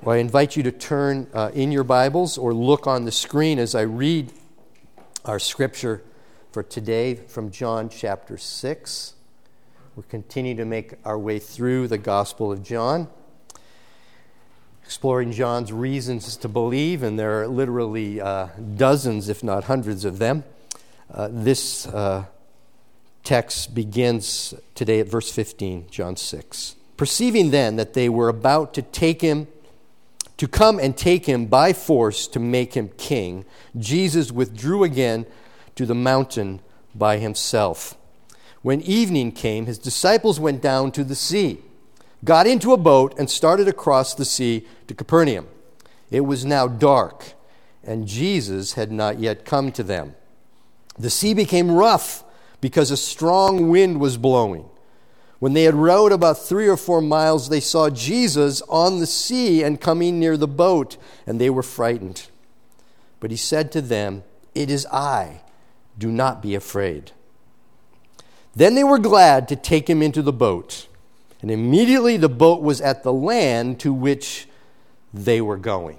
Well, I invite you to turn in your Bibles or look on the screen as I read our scripture for today from John chapter 6. We're continuing to make our way through the Gospel of John, exploring John's reasons to believe, and there are literally dozens, if not hundreds of them. This text begins today at verse 15, John 6. Perceiving then that they were about to come and take him by force to make him king, Jesus withdrew again to the mountain by himself. When evening came, his disciples went down to the sea, got into a boat, and started across the sea to Capernaum. It was now dark, and Jesus had not yet come to them. The sea became rough because a strong wind was blowing. When they had rowed about 3 or 4 miles, they saw Jesus on the sea and coming near the boat, and they were frightened. But he said to them, "It is I. Do not be afraid." Then they were glad to take him into the boat, and immediately the boat was at the land to which they were going.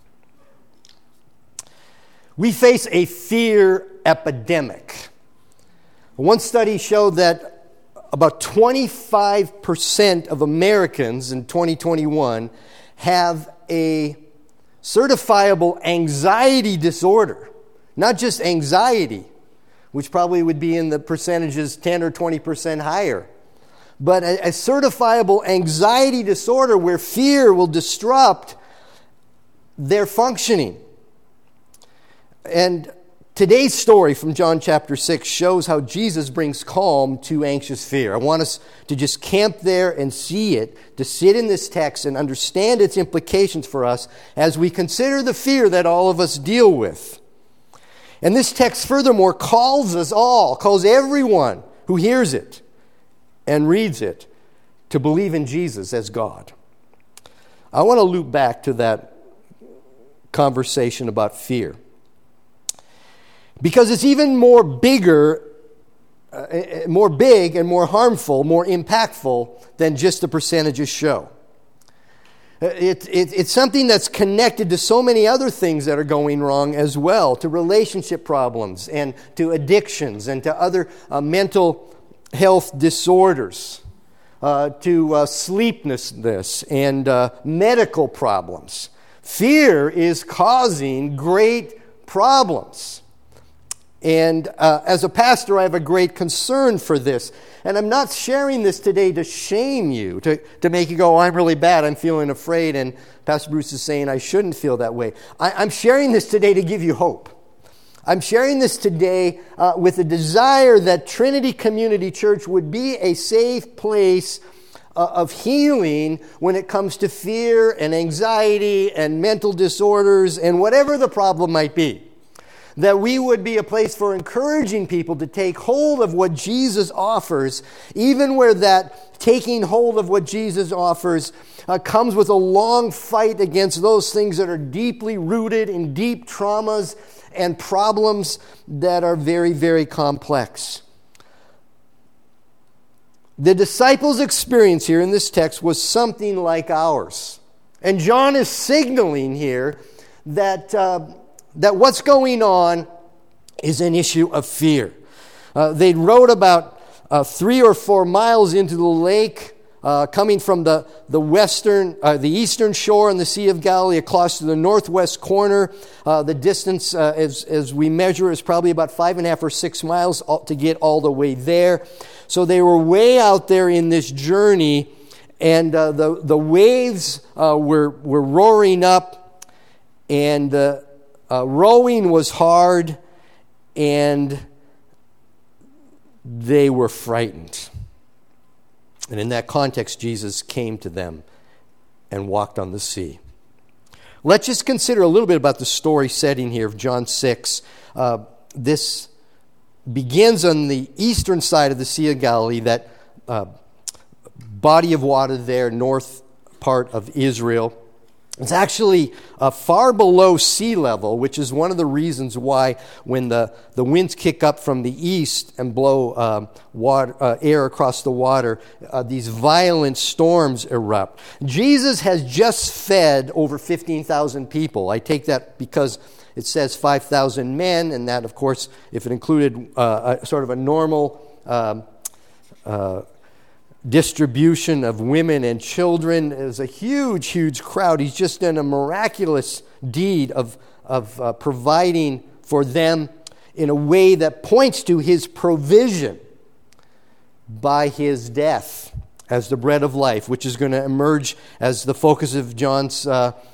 We face a fear epidemic. One study showed that about 25% of Americans in 2021 have a certifiable anxiety disorder. Not just anxiety, which probably would be in the percentages 10 or 20% higher, but a certifiable anxiety disorder where fear will disrupt their functioning. And today's story from John chapter 6 shows how Jesus brings calm to anxious fear. I want us to just camp there and see it, to sit in this text and understand its implications for us as we consider the fear that all of us deal with. And this text furthermore calls everyone who hears it and reads it to believe in Jesus as God. I want to loop back to that conversation about fear, because it's even more big and more harmful, more impactful than just the percentages show. It's something that's connected to so many other things that are going wrong as well, to relationship problems and to addictions and to other mental health disorders, to sleeplessness and medical problems. Fear is causing great problems. And as a pastor, I have a great concern for this. And I'm not sharing this today to shame you, to make you go, "Oh, I'm really bad, I'm feeling afraid," and Pastor Bruce is saying I shouldn't feel that way. I'm sharing this today to give you hope. I'm sharing this today with a desire that Trinity Community Church would be a safe place of healing when it comes to fear and anxiety and mental disorders and whatever the problem might be. That we would be a place for encouraging people to take hold of what Jesus offers, even where that taking hold of what Jesus offers comes with a long fight against those things that are deeply rooted in deep traumas and problems that are very, very complex. The disciples' experience here in this text was something like ours. And John is signaling here that what's going on is an issue of fear. They rowed about 3 or 4 miles into the lake, coming from the eastern shore on the Sea of Galilee across to the northwest corner. The distance, as we measure, is probably about 5.5 or 6 miles to get all the way there. So they were way out there in this journey, and the waves were roaring up, and rowing was hard, and they were frightened. And in that context, Jesus came to them and walked on the sea. Let's just consider a little bit about the story setting here of John 6. This begins on the eastern side of the Sea of Galilee, that body of water there, north part of Israel. It's actually far below sea level, which is one of the reasons why when the winds kick up from the east and blow air across the water, these violent storms erupt. Jesus has just fed over 15,000 people. I take that because it says 5,000 men, and that, of course, if it included sort of a normal distribution of women and children, is a huge, huge crowd. He's just done a miraculous deed of providing for them in a way that points to his provision by his death as the bread of life, which is going to emerge as the focus of John's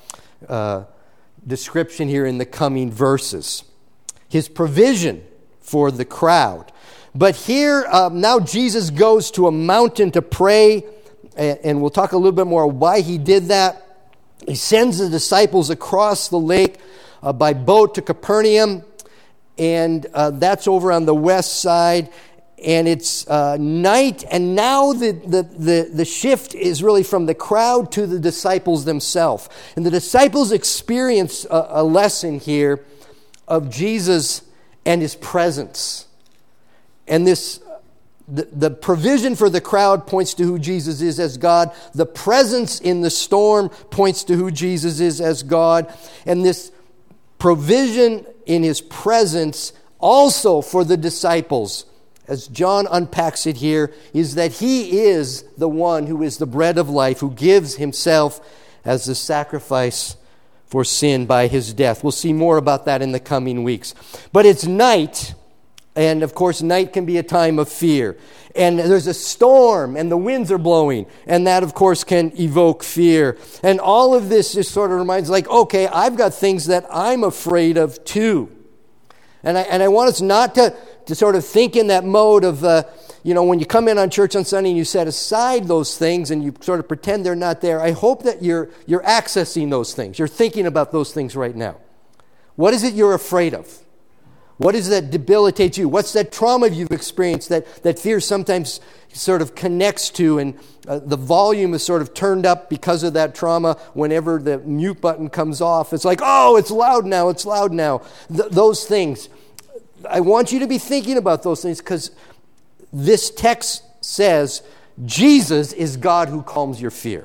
description here in the coming verses. His provision for the crowd. But here, now Jesus goes to a mountain to pray, and we'll talk a little bit more why he did that. He sends the disciples across the lake by boat to Capernaum, and that's over on the west side, and it's night, and now the shift is really from the crowd to the disciples themselves. And the disciples experience a lesson here of Jesus and his presence. And the provision for the crowd points to who Jesus is as God. The presence in the storm points to who Jesus is as God. And this provision in his presence also for the disciples, as John unpacks it here, is that he is the one who is the bread of life, who gives himself as the sacrifice for sin by his death. We'll see more about that in the coming weeks. But it's night. And, of course, night can be a time of fear. And there's a storm, and the winds are blowing. And that, of course, can evoke fear. And all of this just sort of reminds, like, okay, I've got things that I'm afraid of, too. And I want us not to sort of think in that mode of, when you come in on church on Sunday and you set aside those things and you sort of pretend they're not there. I hope that you're accessing those things. You're thinking about those things right now. What is it you're afraid of? What is that debilitates you? What's that trauma you've experienced that fear sometimes sort of connects to, and the volume is sort of turned up because of that trauma whenever the mute button comes off? It's like, oh, it's loud now, it's loud now. Those things. I want you to be thinking about those things because this text says Jesus is God who calms your fear.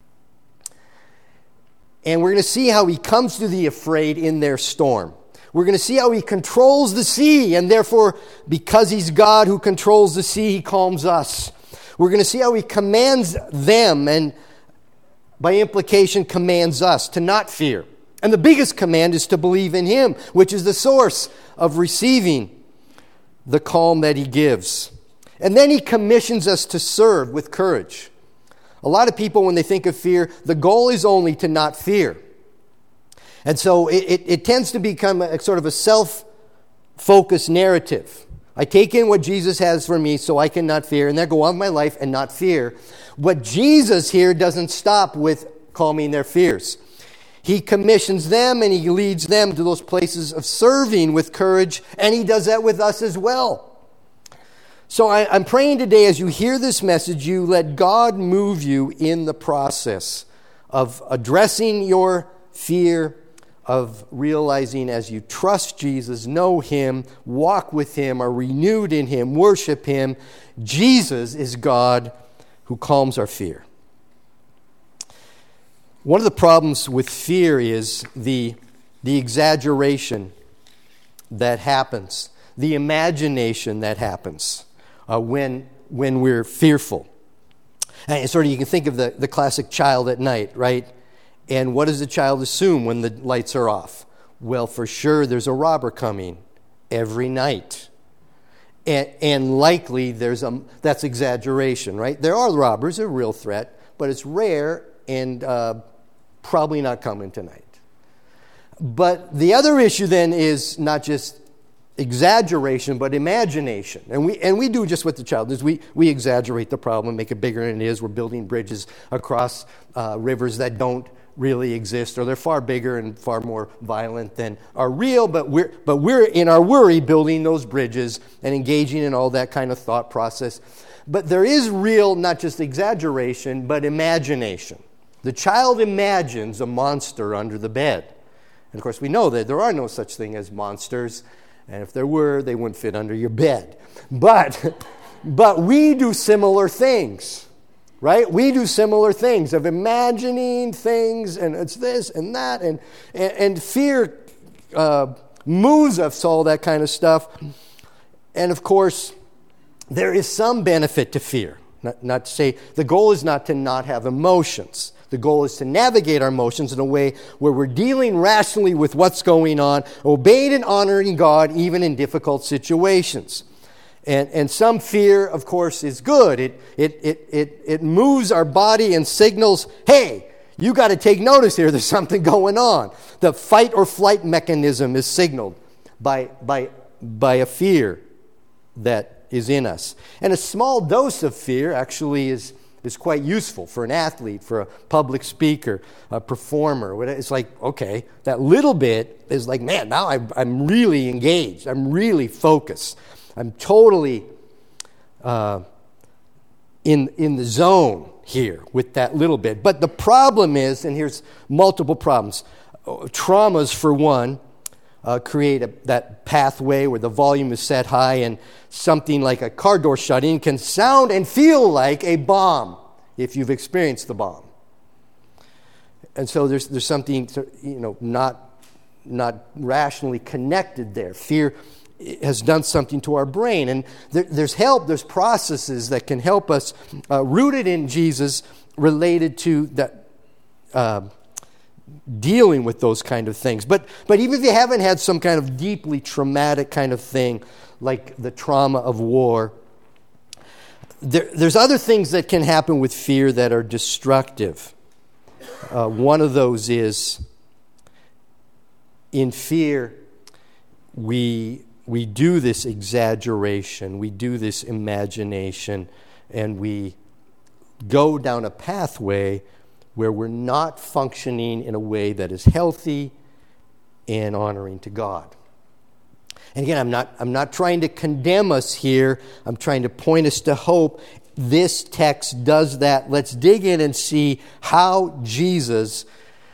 And we're going to see how he comes to the afraid in their storm. We're going to see how he controls the sea, and therefore, because he's God who controls the sea, he calms us. We're going to see how he commands them, and by implication, commands us to not fear. And the biggest command is to believe in him, which is the source of receiving the calm that he gives. And then he commissions us to serve with courage. A lot of people, when they think of fear, the goal is only to not fear. And so it tends to become a sort of a self-focused narrative. I take in what Jesus has for me so I can not fear, and then go on with my life and not fear. What Jesus here doesn't stop with calming their fears. He commissions them and he leads them to those places of serving with courage, and he does that with us as well. So I'm praying today as you hear this message, you let God move you in the process of addressing your fear, of realizing as you trust Jesus, know him, walk with him, are renewed in him, worship him, Jesus is God who calms our fear. One of the problems with fear is the exaggeration that happens, the imagination that happens when we're fearful. And sort of you can think of the classic child at night, right? And what does the child assume when the lights are off? Well, for sure there's a robber coming every night. And likely that's exaggeration, right? There are robbers, a real threat, but it's rare and probably not coming tonight. But the other issue then is not just exaggeration, but imagination. And we do just what the child does. We exaggerate the problem, make it bigger than it is. We're building bridges across rivers that don't really exist, or they're far bigger and far more violent than are real, but we're in our worry building those bridges and engaging in all that kind of thought process. But there is real, not just exaggeration, but imagination. The child imagines a monster under the bed. And of course, we know that there are no such thing as monsters. And if there were, they wouldn't fit under your bed. But we do similar things, right? We do similar things of imagining things, and it's this and that. And fear moves us, all that kind of stuff. And of course, there is some benefit to fear. Not to say, the goal is not to not have emotions. The goal is to navigate our emotions in a way where we're dealing rationally with what's going on, obeying and honoring God even in difficult situations. And some fear, of course, is good. It moves our body and signals, hey, you got to take notice here. There's something going on. The fight or flight mechanism is signaled by a fear that is in us. And a small dose of fear actually is quite useful for an athlete, for a public speaker, a performer. It's like, okay, that little bit is like, man, now I'm really engaged. I'm really focused. I'm totally in the zone here with that little bit. But the problem is, and here's multiple problems. Traumas, for one, create that pathway where the volume is set high, and something like a car door shutting can sound and feel like a bomb if you've experienced the bomb. And so there's something not rationally connected there. Fear has done something to our brain, and there's processes that can help us, rooted in Jesus, related to that. Dealing with those kind of things. But even if you haven't had some kind of deeply traumatic kind of thing, like the trauma of war, there's other things that can happen with fear that are destructive. One of those is, in fear, we do this exaggeration, we do this imagination, and we go down a pathway where we're not functioning in a way that is healthy and honoring to God. And again, I'm not trying to condemn us here. I'm trying to point us to hope. This text does that. Let's dig in and see how Jesus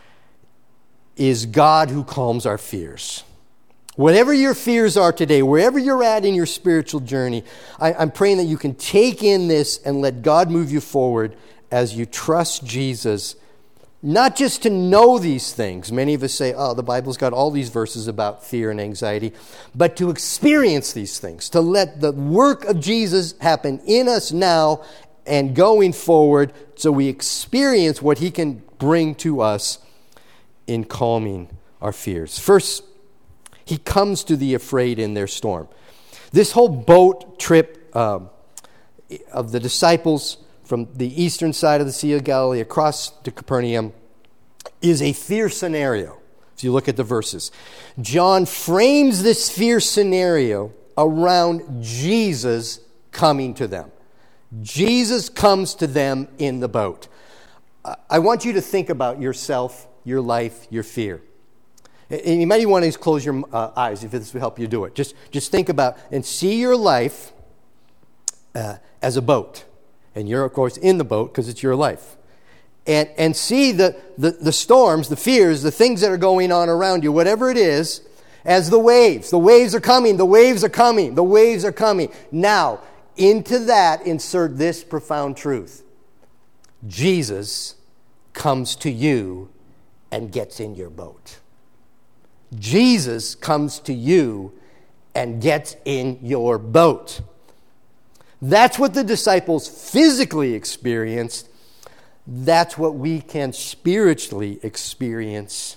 is God who calms our fears. Whatever your fears are today, wherever you're at in your spiritual journey, I'm praying that you can take in this and let God move you forward as you trust Jesus, not just to know these things. Many of us say, oh, the Bible's got all these verses about fear and anxiety, but to experience these things, to let the work of Jesus happen in us now and going forward so we experience what he can bring to us in calming our fears. First, he comes to the afraid in their storm. This whole boat trip of the disciples from the eastern side of the Sea of Galilee across to Capernaum is a fear scenario. If you look at the verses, John frames this fear scenario around Jesus coming to them. Jesus comes to them in the boat. I want you to think about yourself, your life, your fear. And you might even want to close your eyes if this will help you do it. Just think about and see your life as a boat. And you're, of course, in the boat because it's your life. And see the storms, the fears, the things that are going on around you, whatever it is, as the waves. The waves are coming, the waves are coming, the waves are coming. Now, into that, insert this profound truth. Jesus comes to you and gets in your boat. Jesus comes to you and gets in your boat. That's what the disciples physically experienced. That's what we can spiritually experience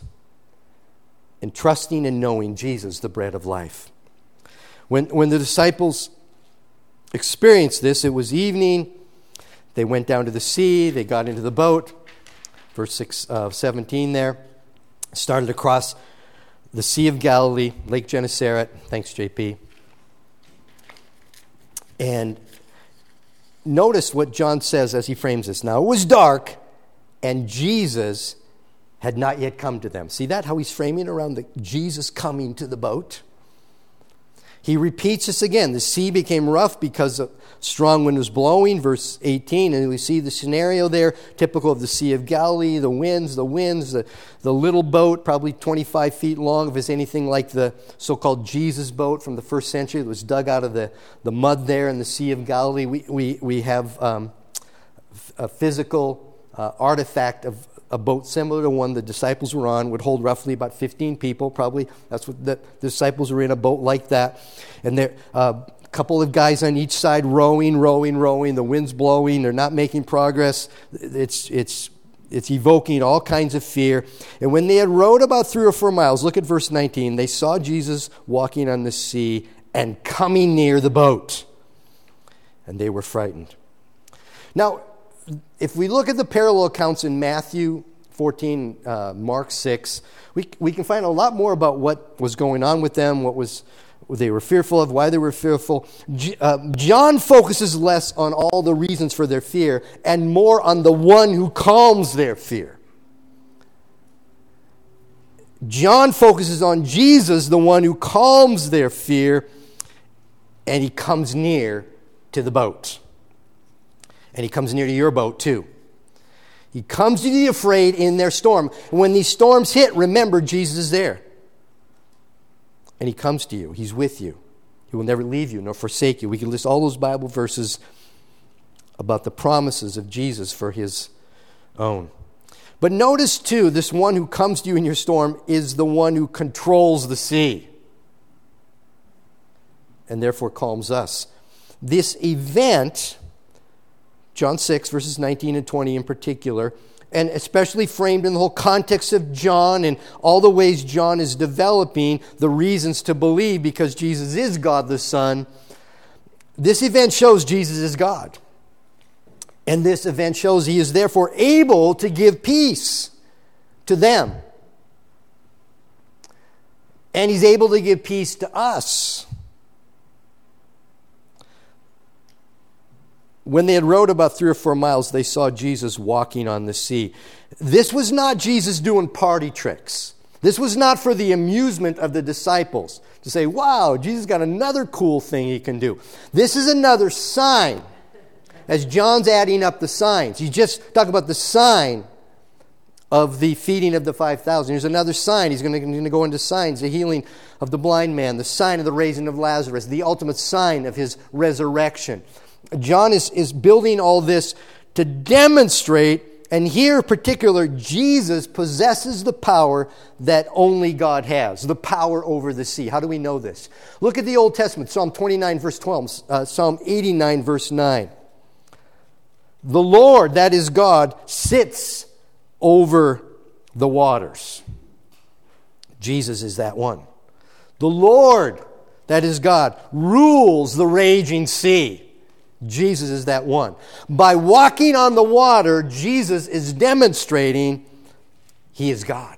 in trusting and knowing Jesus, the bread of life. When the disciples experienced this, it was evening. They went down to the sea. They got into the boat. Verse 17 there. Started across the Sea of Galilee, Lake Gennesaret. Thanks, JP. And notice what John says as he frames this. Now, it was dark, and Jesus had not yet come to them. See that, how he's framing around the Jesus coming to the boat? He repeats this again. The sea became rough because a strong wind was blowing, verse 18. And we see the scenario there, typical of the Sea of Galilee, the winds, the little boat, probably 25 feet long, if it's anything like the so-called Jesus boat from the first century that was dug out of the mud there in the Sea of Galilee. We have a physical artifact of a boat similar to one the disciples were on, would hold roughly about 15 people, probably. That's what the disciples were in, a boat like that. And there a couple of guys on each side rowing. The wind's blowing. They're not making progress. It's evoking all kinds of fear. And when they had rowed about 3 or 4 miles, look at verse 19, they saw Jesus walking on the sea and coming near the boat. And they were frightened. Now, if we look at the parallel accounts in Matthew 14, Mark 6, we can find a lot more about what was going on with them, what they were fearful of, why they were fearful. John focuses less on all the reasons for their fear and more on the one who calms their fear. John focuses on Jesus, the one who calms their fear, and he comes near to the boat. And he comes near to your boat too. He comes to the afraid in their storm. And when these storms hit, remember Jesus is there. And he comes to you. He's with you. He will never leave you nor forsake you. We can list all those Bible verses about the promises of Jesus for his own. But notice too, this one who comes to you in your storm is the one who controls the sea. And therefore calms us. This event, John 6, verses 19 and 20 in particular, and especially framed in the whole context of John and all the ways John is developing the reasons to believe because Jesus is God the Son, this event shows Jesus is God. And this event shows he is therefore able to give peace to them. And he's able to give peace to us. When they had rowed about 3 or 4 miles, they saw Jesus walking on the sea. This was not Jesus doing party tricks. This was not for the amusement of the disciples to say, wow, Jesus got another cool thing he can do. This is another sign. As John's adding up the signs, he just talked about the sign of the feeding of the 5,000. Here's another sign. He's going to go into signs, the healing of the blind man, the sign of the raising of Lazarus, the ultimate sign of his resurrection. John is building all this to demonstrate, and here in particular, Jesus possesses the power that only God has, the power over the sea. How do we know this? Look at the Old Testament, Psalm 29, verse 12, Psalm 89, verse 9. The Lord, that is God, sits over the waters. Jesus is that one. The Lord, that is God, rules the raging sea. Jesus is that one. By walking on the water, Jesus is demonstrating he is God.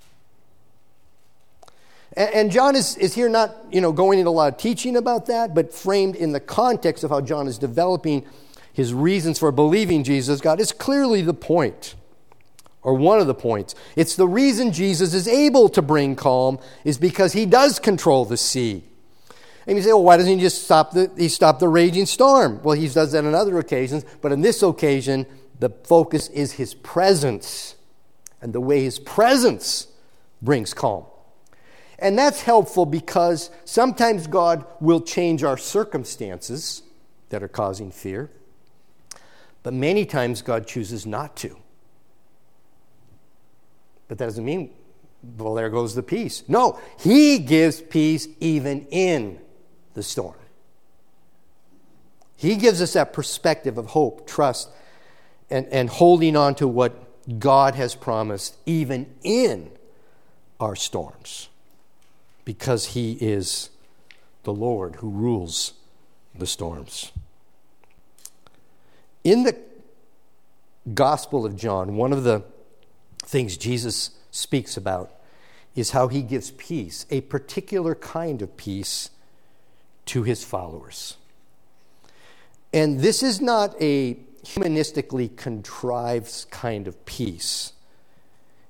And John is here not going into a lot of teaching about that, but framed in the context of how John is developing his reasons for believing Jesus is God. It's clearly the point, or one of the points. It's the reason Jesus is able to bring calm is because he does control the sea. And you say, well, why doesn't he just stop the raging storm? Well, he does that on other occasions, but on this occasion, the focus is his presence and the way his presence brings calm. And that's helpful because sometimes God will change our circumstances that are causing fear, but many times God chooses not to. But that doesn't mean, well, there goes the peace. No, he gives peace even in the storm. He gives us that perspective of hope, trust, and holding on to what God has promised even in our storms, because he is the Lord who rules the storms. In the Gospel of John, one of the things Jesus speaks about is how he gives peace, a particular kind of peace, to his followers. And this is not a humanistically contrived kind of peace.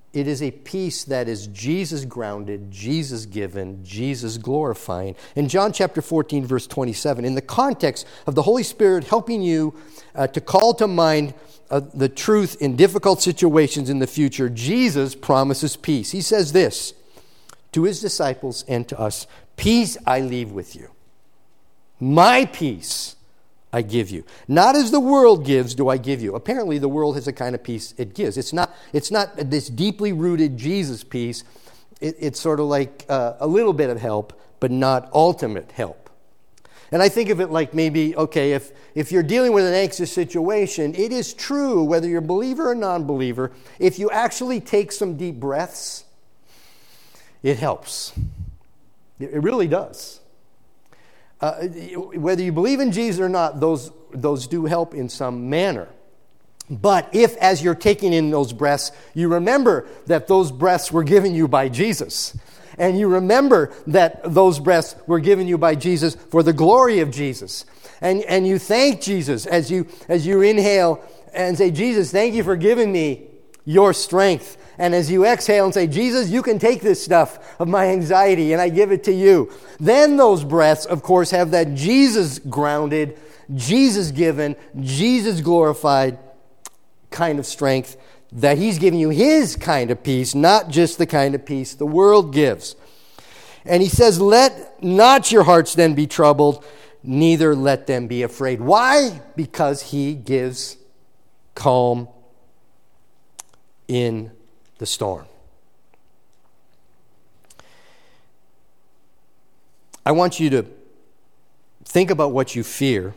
It is a peace that is Jesus grounded, Jesus given, Jesus glorifying. In John chapter 14, verse 27, in the context of the Holy Spirit helping you to call to mind the truth in difficult situations in the future, Jesus promises peace. He says this to his disciples and to us, "Peace I leave with you. My peace I give you. Not as the world gives do I give you." Apparently the world has a kind of peace it gives. It's not this deeply rooted Jesus peace. It's sort of like a little bit of help, but not ultimate help. And I think of it like maybe, okay, if you're dealing with an anxious situation, it is true, whether you're a believer or non-believer, if you actually take some deep breaths, it helps. It really does. Whether you believe in Jesus or not, those do help in some manner. But if, as you're taking in those breaths, you remember that those breaths were given you by Jesus, and you remember that those breaths were given you by Jesus for the glory of Jesus, and you thank Jesus as you inhale and say, "Jesus, thank you for giving me your strength." And as you exhale and say, "Jesus, you can take this stuff of my anxiety and I give it to you." Then those breaths, of course, have that Jesus grounded, Jesus given, Jesus glorified kind of strength that he's giving you his kind of peace, not just the kind of peace the world gives. And he says, "Let not your hearts then be troubled, neither let them be afraid." Why? Because he gives calm in the storm. I want you to think about what you fear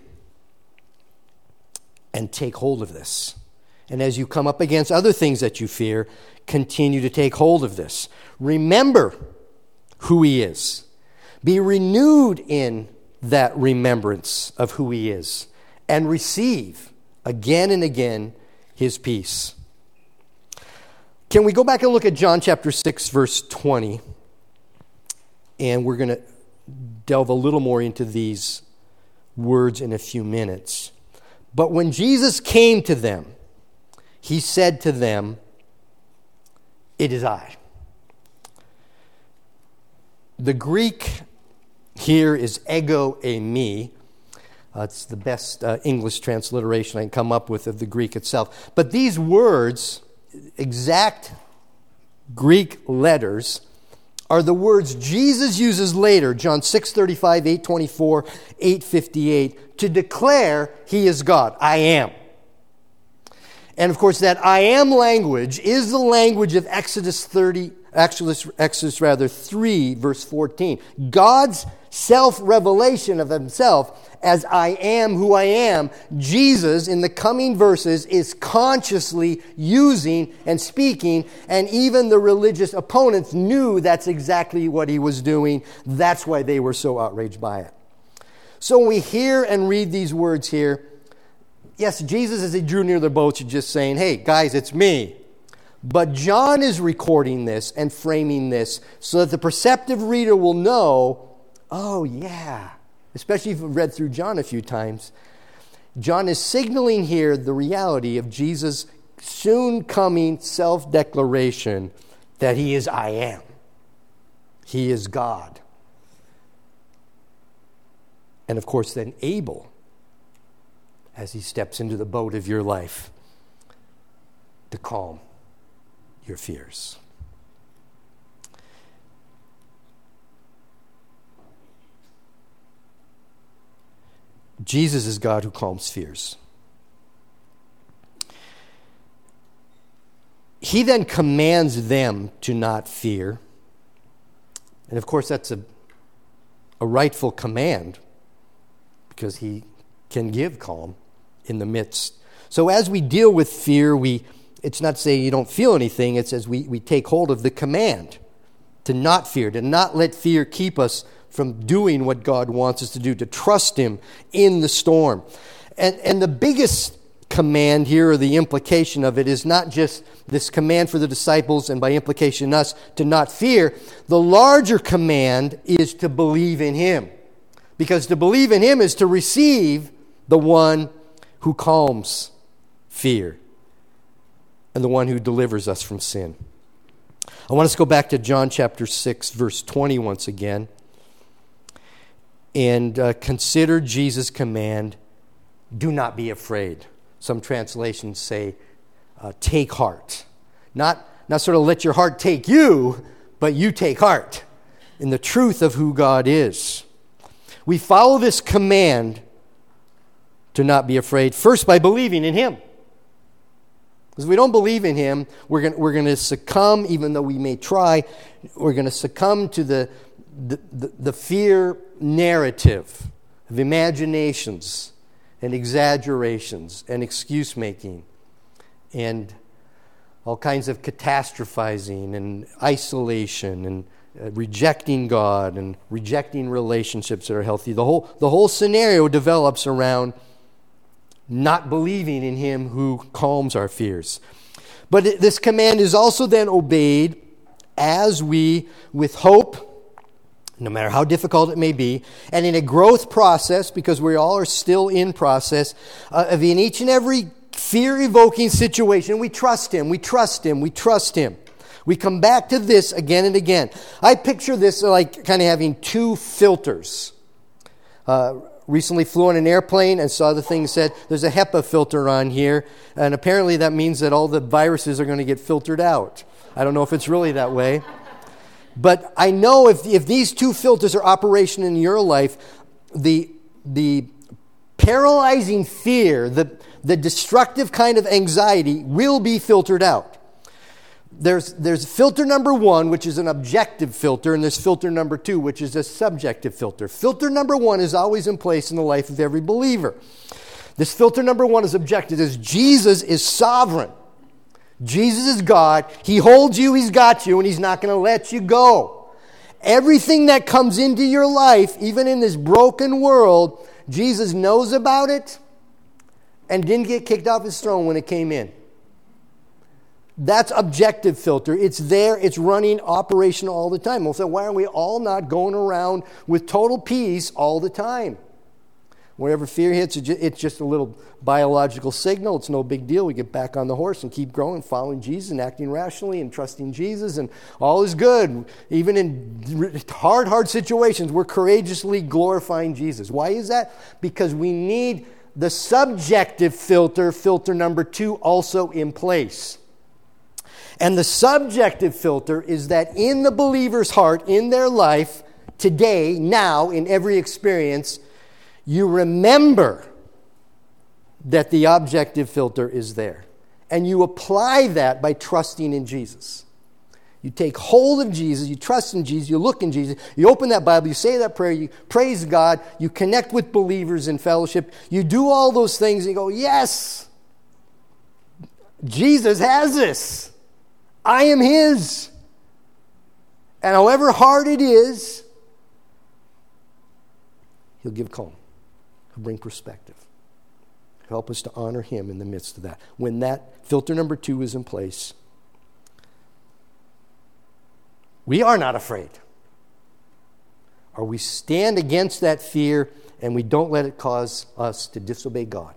and take hold of this. And as you come up against other things that you fear, continue to take hold of this. Remember who he is. Be renewed in that remembrance of who he is, and receive again and again his peace. Can we go back and look at John chapter 6, verse 20? And we're going to delve a little more into these words in a few minutes. "But when Jesus came to them, he said to them, 'It is I.'" The Greek here is ego eimi. It's the best English transliteration I can come up with of the Greek itself. But these words, exact Greek letters, are the words Jesus uses later, John 6:35, 8:24, 8:58, to declare he is God. I am. And of course, that I am language is the language of Exodus 3, verse 14. God's self-revelation of himself as I am who I am. Jesus, in the coming verses, is consciously using and speaking, and even the religious opponents knew that's exactly what he was doing. That's why they were so outraged by it. So when we hear and read these words here, yes, Jesus, as he drew near the boat, is just saying, "Hey, guys, it's me." But John is recording this and framing this so that the perceptive reader will know, oh, yeah, especially if you've read through John a few times. John is signaling here the reality of Jesus' soon coming self-declaration that he is I am. He is God. And of course, then able, as he steps into the boat of your life, to calm your fears. Jesus is God who calms fears. He then commands them to not fear. And of course, that's a rightful command, because he can give calm in the midst. So as we deal with fear, it's not saying you don't feel anything. It says we take hold of the command to not fear, to not let fear keep us from doing what God wants us to do, to trust him in the storm. And the biggest command here, or the implication of it, is not just this command for the disciples and by implication us to not fear. The larger command is to believe in him. Because to believe in him is to receive the one who calms fear and the one who delivers us from sin. I want us to go back to John chapter 6, verse 20 once again, and consider Jesus' command, do not be afraid. Some translations say, take heart. Not sort of let your heart take you, but you take heart in the truth of who God is. We follow this command to not be afraid, first by believing in Him. Because if we don't believe in Him, we're going to succumb, even though we may try, we're going to succumb to the fear narrative of imaginations and exaggerations and excuse-making and all kinds of catastrophizing and isolation and rejecting God and rejecting relationships that are healthy. The whole scenario develops around not believing in Him who calms our fears. But this command is also then obeyed as we, with hope, no matter how difficult it may be, and in a growth process, because we all are still in process, of in each and every fear-evoking situation, we trust Him, we trust Him, we trust Him. We come back to this again and again. I picture this like kind of having two filters. Recently flew on an airplane and saw the thing said, there's a HEPA filter on here, and apparently that means that all the viruses are going to get filtered out. I don't know if it's really that way. But I know if these two filters are operational in your life, the paralyzing fear, the destructive kind of anxiety will be filtered out. There's filter number one, which is an objective filter, and there's filter number two, which is a subjective filter. Filter number one is always in place in the life of every believer. This filter number one is objective. Is Jesus is sovereign. Jesus is God. He holds you, He's got you, and He's not going to let you go. Everything that comes into your life, even in this broken world, Jesus knows about it and didn't get kicked off His throne when it came in. That's objective filter. It's there. It's running operational all the time. We'll say, why are we all not going around with total peace all the time? Whenever fear hits, it's just a little biological signal. It's no big deal. We get back on the horse and keep growing, following Jesus and acting rationally and trusting Jesus, and all is good. Even in hard situations, we're courageously glorifying Jesus. Why is that? Because we need the subjective filter number two, also in place. And the subjective filter is that in the believer's heart, in their life, today, now, in every experience, you remember that the objective filter is there. And you apply that by trusting in Jesus. You take hold of Jesus, you trust in Jesus, you look in Jesus, you open that Bible, you say that prayer, you praise God, you connect with believers in fellowship, you do all those things, and you go, yes, Jesus has this. I am His. And however hard it is, He'll give calm. He'll bring perspective. Help us to honor Him in the midst of that. When that filter number two is in place, we are not afraid. Or we stand against that fear and we don't let it cause us to disobey God.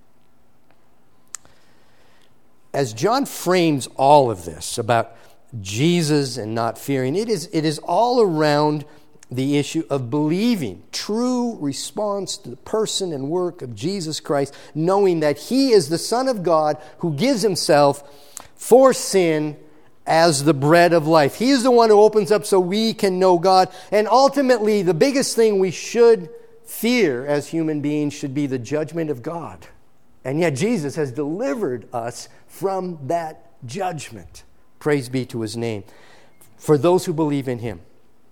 As John frames all of this about Jesus and not fearing, it is all around the issue of believing, true response to the person and work of Jesus Christ, knowing that He is the Son of God who gives Himself for sin as the bread of life. He is the one who opens up so we can know God. And ultimately, the biggest thing we should fear as human beings should be the judgment of God. And yet Jesus has delivered us from that judgment. Praise be to His name. For those who believe in Him.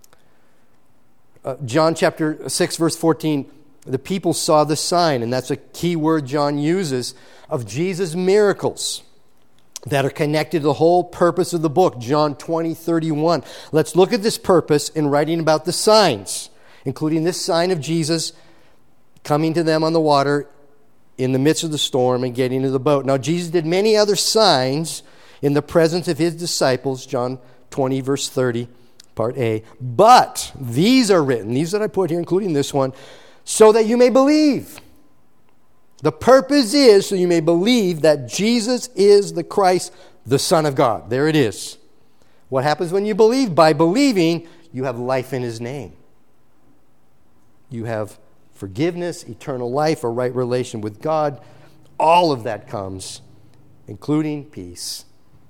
John chapter 6, verse 14, the people saw the sign, and that's a key word John uses, of Jesus' miracles that are connected to the whole purpose of the book, John 20:31. Let's look at this purpose in writing about the signs, including this sign of Jesus coming to them on the water in the midst of the storm and getting into the boat. Now, Jesus did many other signs in the presence of His disciples, John 20, verse 30, part A. But these are written, these that I put here, including this one, so that you may believe. The purpose is so you may believe that Jesus is the Christ, the Son of God. There it is. What happens when you believe? By believing, you have life in his name. You have forgiveness, eternal life, a right relation with God. All of that comes, including peace,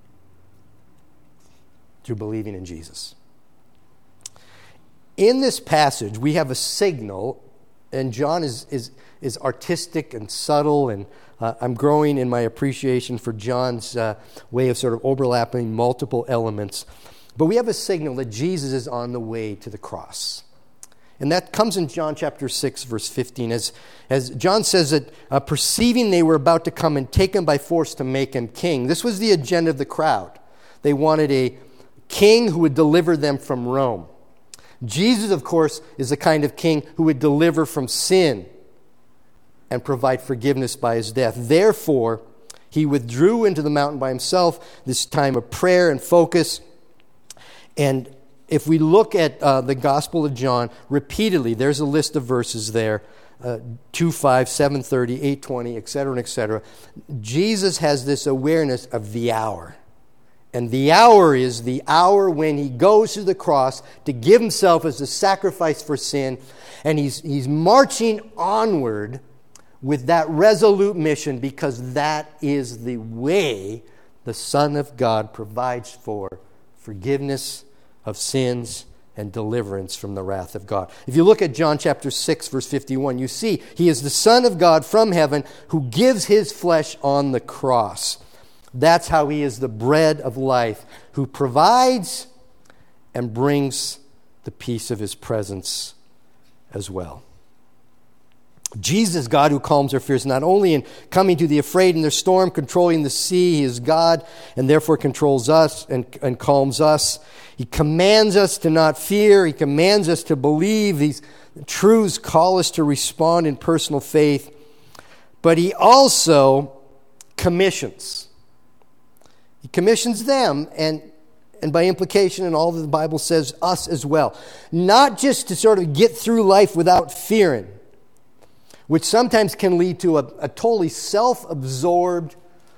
through believing in Jesus. In this passage, we have a signal, and John is artistic and subtle, and I'm growing in my appreciation for John's way of sort of overlapping multiple elements. But we have a signal that Jesus is on the way to the cross. And that comes in John chapter 6, verse 15. As John says that perceiving they were about to come and take him by force to make him king. This was the agenda of the crowd. They wanted a king who would deliver them from Rome. Jesus, of course, is the kind of king who would deliver from sin and provide forgiveness by his death. Therefore, he withdrew into the mountain by himself, this time of prayer and focus. And if we look at the Gospel of John, repeatedly, there's a list of verses there, 2:5, 7:30, 8:20, etc., etc. Jesus has this awareness of the hour. And the hour is the hour when he goes to the cross to give himself as a sacrifice for sin. And he's marching onward with that resolute mission, because that is the way the Son of God provides for forgiveness of sins and deliverance from the wrath of God. If you look at John chapter 6, verse 51, you see he is the Son of God from heaven who gives his flesh on the cross. That's how he is the bread of life, who provides and brings the peace of his presence as well. Jesus, God who calms our fears, not only in coming to the afraid in their storm, controlling the sea. He is God and therefore controls us and calms us. He commands us to not fear. He commands us to believe. These truths call us to respond in personal faith. But he also commissions. He commissions them, and by implication, and all that the Bible says, us as well. Not just to sort of get through life without fearing, which sometimes can lead to a totally self-absorbed,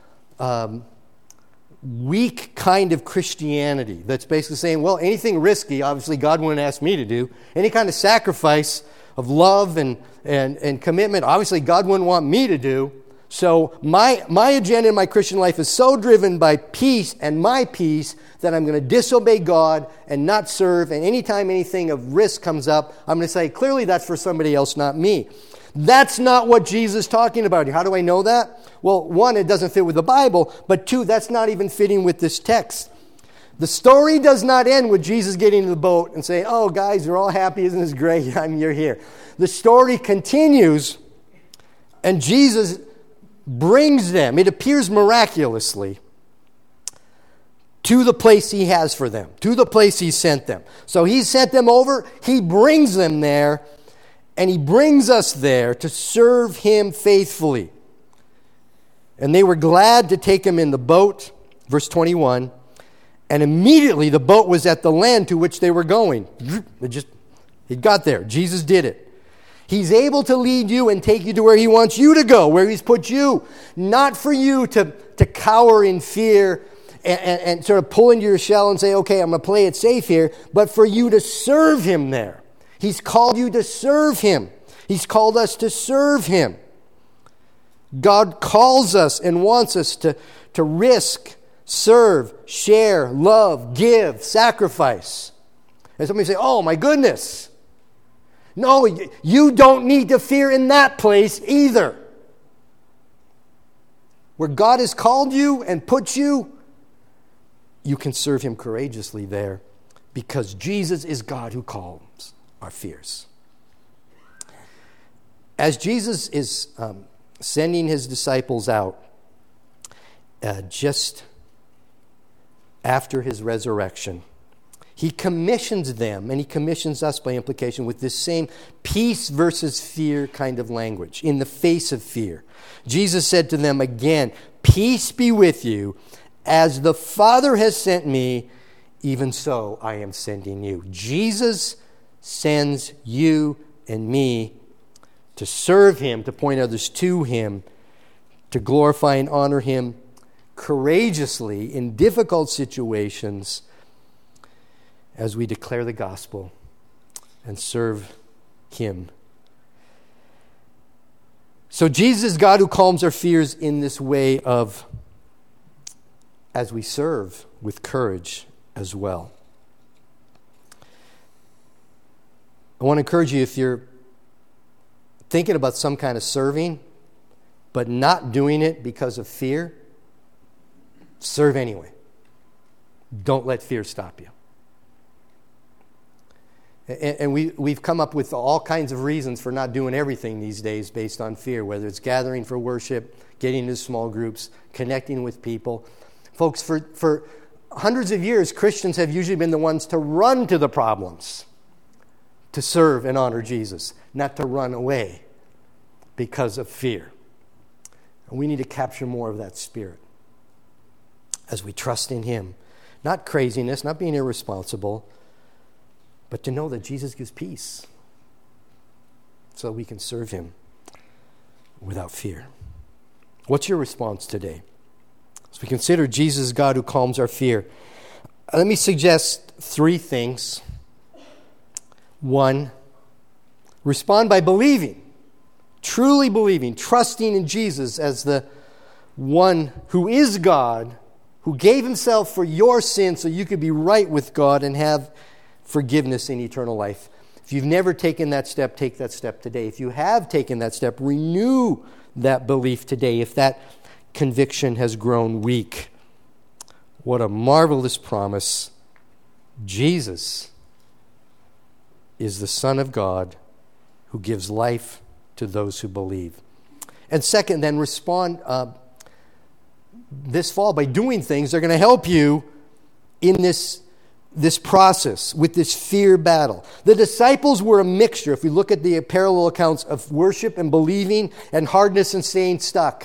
weak kind of Christianity that's basically saying, well, anything risky, obviously God wouldn't ask me to do. Any kind of sacrifice of love and commitment, obviously God wouldn't want me to do. So my agenda in my Christian life is so driven by peace and my peace that I'm going to disobey God and not serve. And anytime anything of risk comes up, I'm going to say, clearly that's for somebody else, not me. That's not what Jesus is talking about here. How do I know that? Well, one, it doesn't fit with the Bible. But two, that's not even fitting with this text. The story does not end with Jesus getting in the boat and saying, oh, guys, you're all happy. Isn't this great? You're here. The story continues, and Jesus brings them, it appears miraculously, to the place he has for them, to the place he sent them. So he sent them over, he brings them there, and he brings us there to serve him faithfully. And they were glad to take him in the boat, verse 21, and immediately the boat was at the land to which they were going. It got there. Jesus did it. He's able to lead you and take you to where he wants you to go, where he's put you. Not for you to cower in fear and sort of pull into your shell and say, okay, I'm going to play it safe here, but for you to serve him there. He's called you to serve him. He's called us to serve him. God calls us and wants us to risk, serve, share, love, give, sacrifice. And somebody say, oh my goodness. No, you don't need to fear in that place either. Where God has called you and put you, you can serve him courageously there, because Jesus is God who calms our fears. As Jesus is sending his disciples out just after his resurrection, he commissions them, and he commissions us by implication, with this same peace versus fear kind of language, in the face of fear. Jesus said to them again, peace be with you. As the Father has sent me, even so I am sending you. Jesus sends you and me to serve him, to point others to him, to glorify and honor him courageously in difficult situations, as we declare the gospel and serve Him. So Jesus is God who calms our fears in this way of as we serve with courage as well. I want to encourage you, if you're thinking about some kind of serving, but not doing it because of fear, serve anyway. Don't let fear stop you. And we've come up with all kinds of reasons for not doing everything these days based on fear, whether it's gathering for worship, getting into small groups, connecting with people. Folks, for hundreds of years, Christians have usually been the ones to run to the problems to serve and honor Jesus, not to run away because of fear. And we need to capture more of that spirit as we trust in Him. Not craziness, not being irresponsible, but to know that Jesus gives peace so we can serve Him without fear. What's your response today? As we consider Jesus, God who calms our fear, let me suggest 3 things. 1, respond by believing, truly believing, trusting in Jesus as the one who is God, who gave Himself for your sin so you could be right with God and have forgiveness in eternal life. If you've never taken that step, take that step today. If you have taken that step, renew that belief today if that conviction has grown weak. What a marvelous promise. Jesus is the Son of God who gives life to those who believe. And second, then respond this fall by doing things that are going to help you in this process, with this fear battle. The disciples were a mixture, if we look at the parallel accounts, of worship and believing and hardness and staying stuck.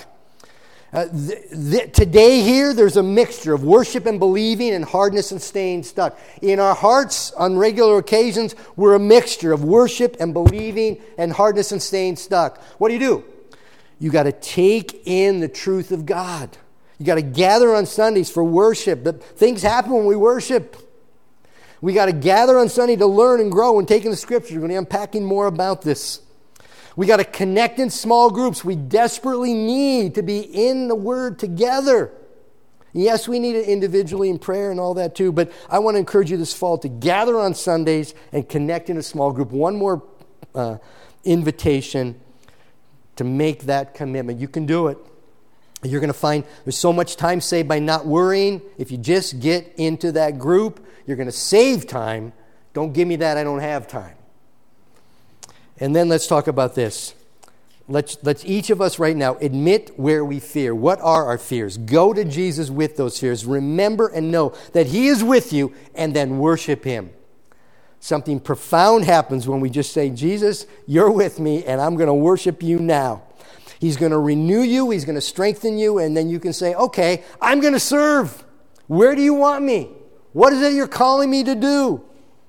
Today here, there's a mixture of worship and believing and hardness and staying stuck. In our hearts, on regular occasions, we're a mixture of worship and believing and hardness and staying stuck. What do? You got to take in the truth of God. You got to gather on Sundays for worship. But things happen when we worship. We got to gather on Sunday to learn and grow and take in the Scripture. We're going to be unpacking more about this. We got to connect in small groups. We desperately need to be in the Word together. Yes, we need it individually in prayer and all that too, but I want to encourage you this fall to gather on Sundays and connect in a small group. One more invitation to make that commitment. You can do it. You're going to find there's so much time saved by not worrying. If you just get into that group, you're going to save time. Don't give me that, I don't have time. And then let's talk about this. Let's each of us right now admit where we fear. What are our fears? Go to Jesus with those fears. Remember and know that He is with you, and then worship Him. Something profound happens when we just say, Jesus, you're with me, and I'm going to worship you now. He's going to renew you. He's going to strengthen you. And then you can say, okay, I'm going to serve. Where do you want me? What is it you're calling me to do?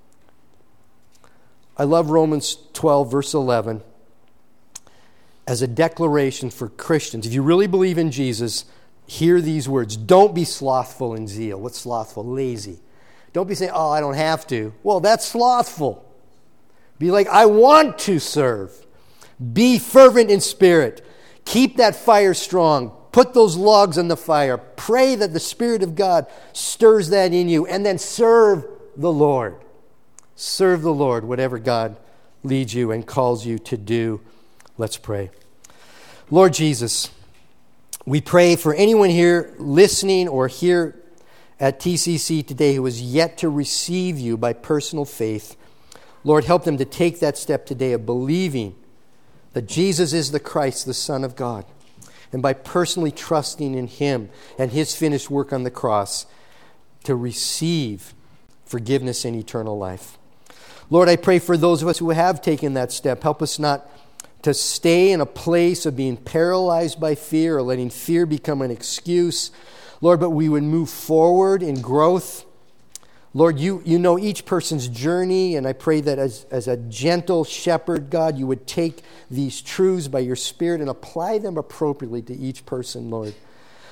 I love Romans 12, verse 11, as a declaration for Christians. If you really believe in Jesus, hear these words. Don't be slothful in zeal. What's slothful? Lazy. Don't be saying, oh, I don't have to. Well, that's slothful. Be like, I want to serve. Be fervent in spirit. Keep that fire strong. Put those logs on the fire. Pray that the Spirit of God stirs that in you. And then serve the Lord. Serve the Lord, whatever God leads you and calls you to do. Let's pray. Lord Jesus, we pray for anyone here listening or here at TCC today who is yet to receive you by personal faith. Lord, help them to take that step today of believing that Jesus is the Christ, the Son of God. And by personally trusting in Him and His finished work on the cross to receive forgiveness and eternal life. Lord, I pray for those of us who have taken that step. Help us not to stay in a place of being paralyzed by fear or letting fear become an excuse. Lord, but we would move forward in growth. Lord, you know each person's journey, and I pray that as a gentle shepherd, God, you would take these truths by your Spirit and apply them appropriately to each person, Lord.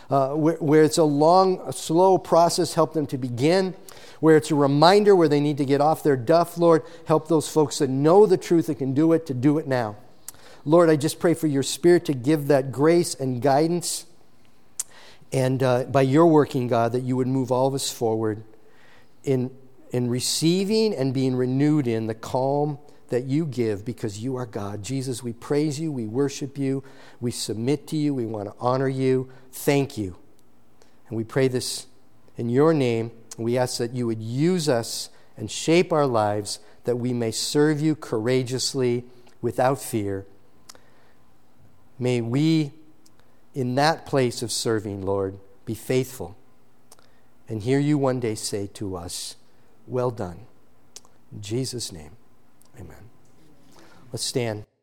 Where it's a slow process, help them to begin. Where it's a reminder where they need to get off their duff, Lord, help those folks that know the truth and can do it to do it now. Lord, I just pray for your Spirit to give that grace and guidance. And by your working, God, that you would move all of us forward in receiving and being renewed in the calm that you give because you are God. Jesus, we praise you, we worship you, we submit to you, we want to honor you. Thank you. And we pray this in your name. We ask that you would use us and shape our lives that we may serve you courageously without fear. May we, in that place of serving, Lord, be faithful and hear you one day say to us, well done. In Jesus' name, amen. Let's stand.